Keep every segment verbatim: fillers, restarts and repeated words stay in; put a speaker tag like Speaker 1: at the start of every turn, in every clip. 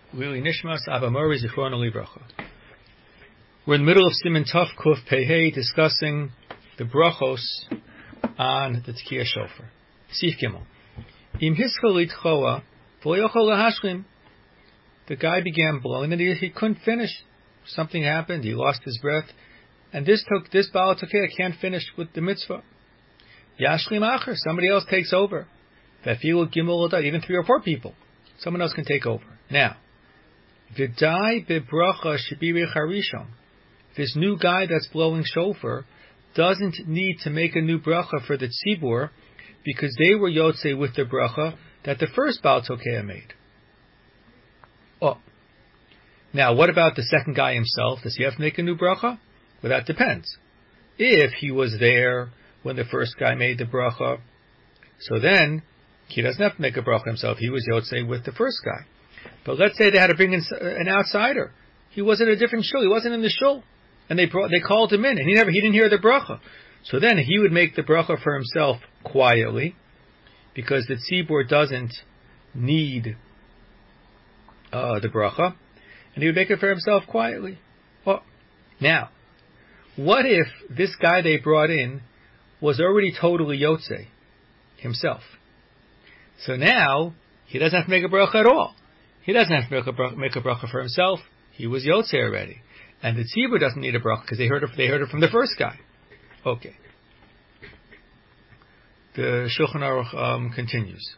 Speaker 1: Lili Nishmas Abba Mori Zichron Livracha. We're in the middle of Siman Tov Kuf Pehei discussing the brachos on the Tkiya Shofar. Sif Gimel. Im Hiskalit Choa V'Yochol Lahashlim. The guy began blowing, and he, he couldn't finish. Something happened. He lost his breath, and this took this Baal Tokea can't finish with the mitzvah. Yashlim Acher. Somebody else takes over. Vafilu Gimel Odad. Even three or four people. Someone else can take over. Now, V'dai bebracha shebirich harishon. This new guy that's blowing shofar doesn't need to make a new bracha for the tzibur because they were yotzei with the bracha that the first Baal Tokea made. Oh, now what about the second guy himself? Does he have to make a new bracha? Well, that depends. If he was there when the first guy made the bracha, so then he doesn't have to make a bracha himself. He was yotzei with the first guy. But let's say they had to bring in an outsider. He was in a different shul. He wasn't in the shul. And they brought, they called him in, and he never, he didn't hear the bracha. So then he would make the bracha for himself quietly, because the tzibur doesn't need uh, the bracha, and he would make it for himself quietly. Well, now, what if this guy they brought in was already totally yotzei himself? So now he doesn't have to make a bracha at all. He doesn't have to make a bracha, make a bracha for himself. He was yotzei already. And the tzibur doesn't need a bracha because they heard it. They heard it from the first guy. Okay. The Shulchan Aruch um, continues.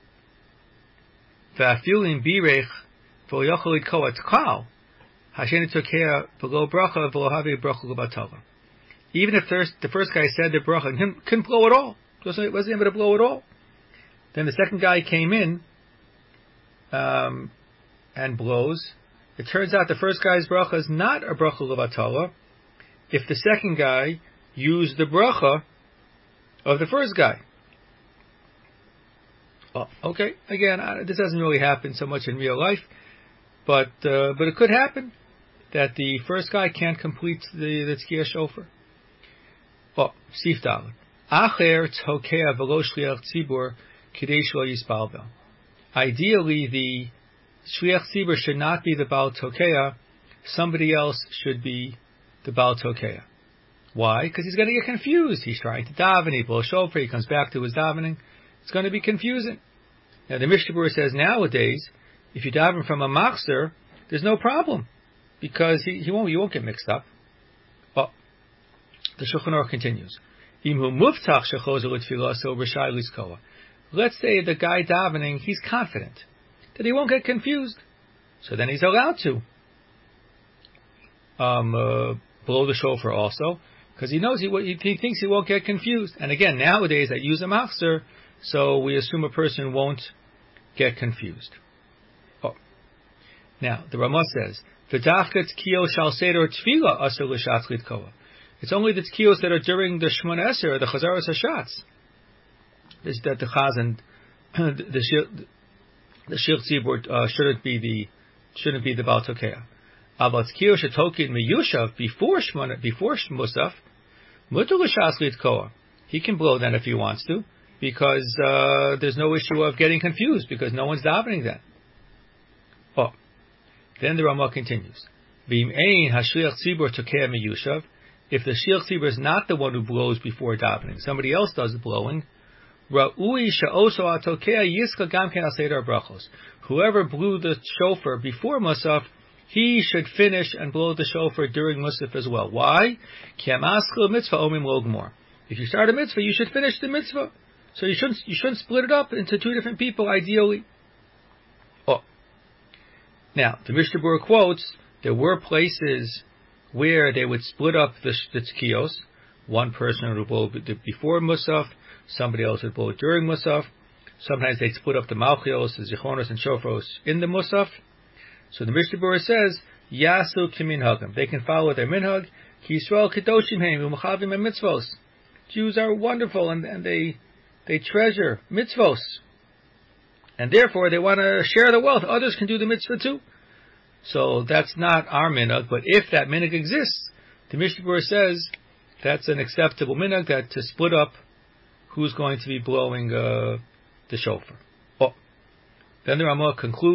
Speaker 1: Va'afilim birech v'yochel litkoa tkal hasheni tokea v'lo bracha v'lo havi bracha l'batala. Even if the first guy said the bracha and couldn't blow at all, wasn't wasn't able to blow at all, then the second guy came in um, and blows. It turns out the first guy's bracha is not a bracha l'vatala if the second guy used the bracha of the first guy. Oh, okay, again, this doesn't really happen so much in real life, but uh, but it could happen that the first guy can't complete the, the Tkiya Shofar. Oh, Sif Dalet. Acher tokea v'lo shliach tzibur kidei shlo yispalvel. Ideally, the Shliach Tzibur should not be the Baal Tokea. Somebody else should be the Baal Tokea. Why? Because he's going to get confused. He's trying to daven, he blows shofar, he comes back to his davening. It's going to be confusing. Now the Mishnah Berurah says nowadays, if you daven from a machzer, there's no problem because he, he won't he won't get mixed up. Oh, the Shulchan Aruch continues. Imhu muftach shechozer l'tfilah so b'shai liskoa. Let's say the guy davening, he's confident that he won't get confused. So then he's allowed to um, uh, blow the shofar also, because he knows he, he thinks he won't get confused. And again, nowadays I use a machzer, so we assume a person won't get confused. Oh. Now, the Ramah says, V'dafka tkiyos shal seder tefillah asur l'shatz litkoa. It's only the tkiyos that are during the Shemona Esrei, the Chazaras HaShatz. Is that the Chazan, the, the The Shir Tzibur uh, shouldn't be the shouldn't be the Baal Tokea. Aval Tkiyos shetokin miyushav before Shmona before Musaf mutar l'shas litkoa. He can blow then if he wants to, because uh, there's no issue of getting confused because no one's davening then. Oh, then the Ramah continues. V'im ein hashliach tzibur tokea miyushav. If the shliach tzibur is not the one who blows before davening, somebody else does the blowing. Ra'ui she'oso atokea yiska gam ken al seder brachos. Whoever blew the shofar before Musaf, he should finish and blow the shofar during Musaf as well. Why? Ki amaskil mitzvah omim lo gmor. If you start a mitzvah, you should finish the mitzvah. So you shouldn't you shouldn't split it up into two different people. Ideally. Oh, now the Mishnah Berurah quotes there were places where they would split up the, the tkiyos. One person would blow before Musaf. Somebody else would blow it during Musaf. Sometimes they'd split up the Malchios, the Zichonos, and Shofros in the Musaf. So the Mishnah Berurah says, Yasu kiminhagim. They can follow their minhag. Ki Yisrael kedoshim heim u'mechavim mitzvos. Jews are wonderful and, and they they treasure mitzvos. And therefore they want to share the wealth. Others can do the mitzvah too. So that's not our minhag, but if that minhag exists, the Mishnah Berurah says that's an acceptable minhag, that to split up who's going to be blowing uh, the shofar. Oh. Then the Ramah concludes,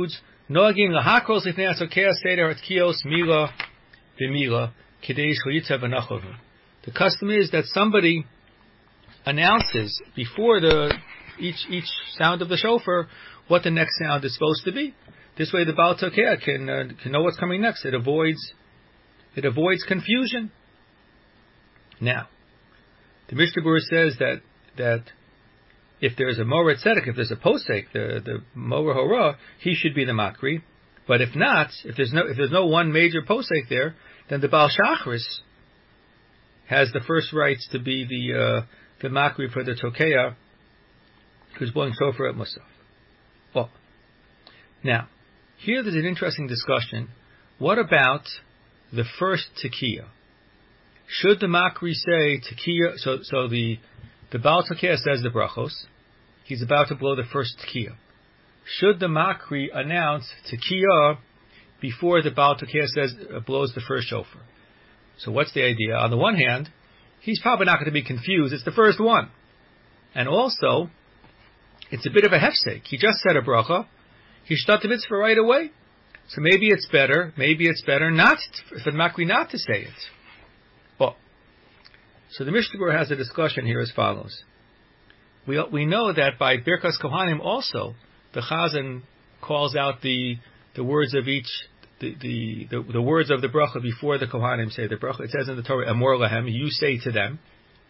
Speaker 1: Noagim lahakros lifnei atokea seder atkios mila v'mila kidei shliita v'nachovu. The custom is that somebody announces before the each each sound of the shofar what the next sound is supposed to be. This way, the Baal Tokea can uh, can know what's coming next. It avoids it avoids confusion. Now, the Mishnah Berurah says that that if there's a Moreh Tzedek, if there's a posek, the the Moreh Hora, he should be the Makri. But if not, if there's no if there's no one major posek there, then the Baal Shachris has the first rights to be the uh, the Makri for the Tokea, who's blowing shofar at Musaf. Well, now here there's an interesting discussion. What about the first Tekiah? Should the Makri say Tekiah? So so the The Baal Tokea says the brachos. He's about to blow the first Tekiah. Should the Makri announce Tekiah before the Baal Tokea says uh, blows the first shofar? So what's the idea? On the one hand, he's probably not going to be confused. It's the first one. And also, it's a bit of a hefsek. He just said a bracha. He shtat the mitzvah right away. So maybe it's better, maybe it's better not to, for the Makri not to say it. Well, so the Mishnah Berurah has a discussion here as follows. We we know that by Birkas Kohanim also, the Chazan calls out the the words of each, the the, the, the words of the bracha before the Kohanim say the bracha. It says in the Torah, Amor lahem, you say to them.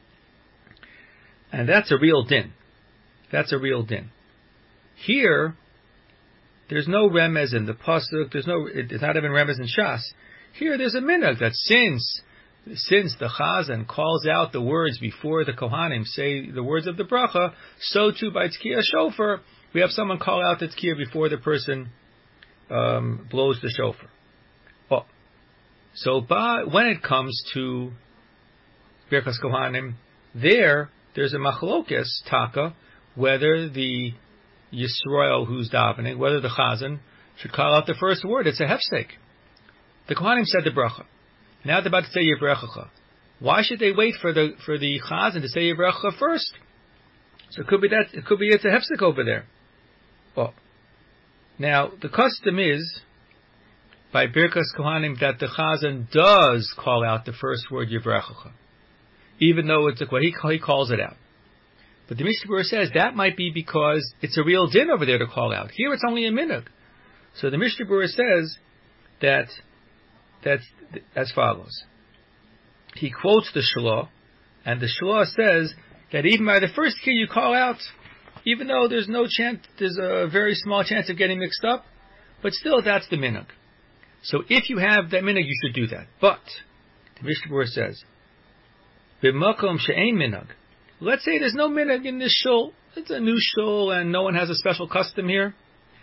Speaker 1: And that's a real din. That's a real din. Here, there's no remez in the pasuk. There's no. It's not even remez in Shas. Here, there's a minhag that since since the Chazan calls out the words before the Kohanim say the words of the bracha, so too by Tkiyah shofar we have someone call out the Tkiyah before the person um, blows the shofar. Oh, so by, when it comes to Birkas Kohanim, there there's a machlokes taka whether the Yisrael who's davening, whether the Chazan should call out the first word. It's a hefsek. The Kohanim said the bracha. Now they're about to say Yivrechacha. Why should they wait for the for the Chazan to say Yivrechacha first? So it could be that it could be it's a hefsek over there. Well, now the custom is by Birkas Kohanim that the Chazan does call out the first word Yivrechacha, even though it's a he he calls it out. But the Mishnah Berurah says that might be because it's a real din over there to call out. Here it's only a minhag. So the Mishnah Berurah says that that's as follows. He quotes the Shlah, and the Shlah says that even by the first key you call out, even though there's no chance, there's a very small chance of getting mixed up, but still that's the minhag. So if you have that minhag, you should do that. But the Mishnah Berurah says, "B'makom she'ein minhag." Let's say there's no minhag in this shul. It's a new shul, and no one has a special custom here.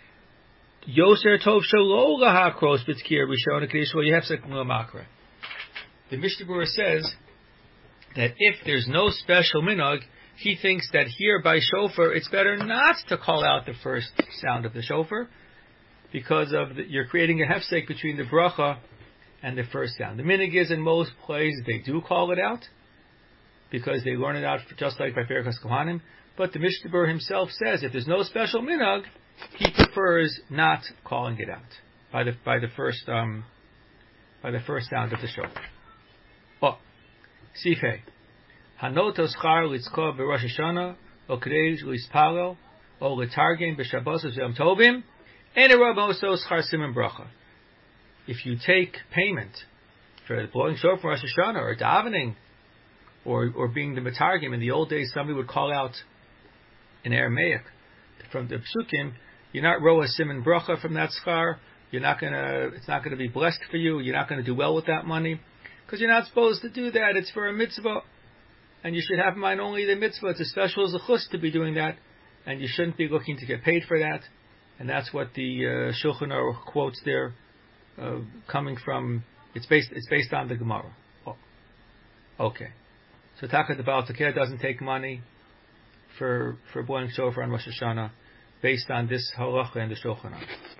Speaker 1: Yoser tov shelo lahakros b'tkiyah rishon kadesh yehefsek l'makra. The Mishnah Berurah says that if there's no special minhag, he thinks that here by shofar it's better not to call out the first sound of the shofar because of the, you're creating a hefsek between the bracha and the first sound. The minhag is in most places they do call it out because they learn it out just like by Birkas Kohanim. But the Mishnah Berurah himself says if there's no special minhag, he prefers not calling it out by the by the first um, by the first sound of the shofar. Oh, Sifei Hanotos Char Litzkov beRosh Hashanah O Kadei Lispalel O Letargin b'Shabbos Yom Tovim and a Rabosos Char Siman Bracha. If you take payment for blowing shofar Rosh Hashanah or davening or or being the Metargim, in the old days somebody would call out in Aramaic from the psukim. You're not roa siman bracha from that schar. You're not gonna. It's not gonna be blessed for you. You're not gonna do well with that money because you're not supposed to do that. It's for a mitzvah, and you should have in mind only the mitzvah. It's a special zechus to be doing that, and you shouldn't be looking to get paid for that. And that's what the uh, Shulchan Aruch quotes there, uh, coming from. It's based. It's based on the Gemara. Oh, okay. So Taka the Baal Tokea doesn't take money for for blowing shofar on Rosh Hashanah, based on this halacha and the Shulchan Aruch.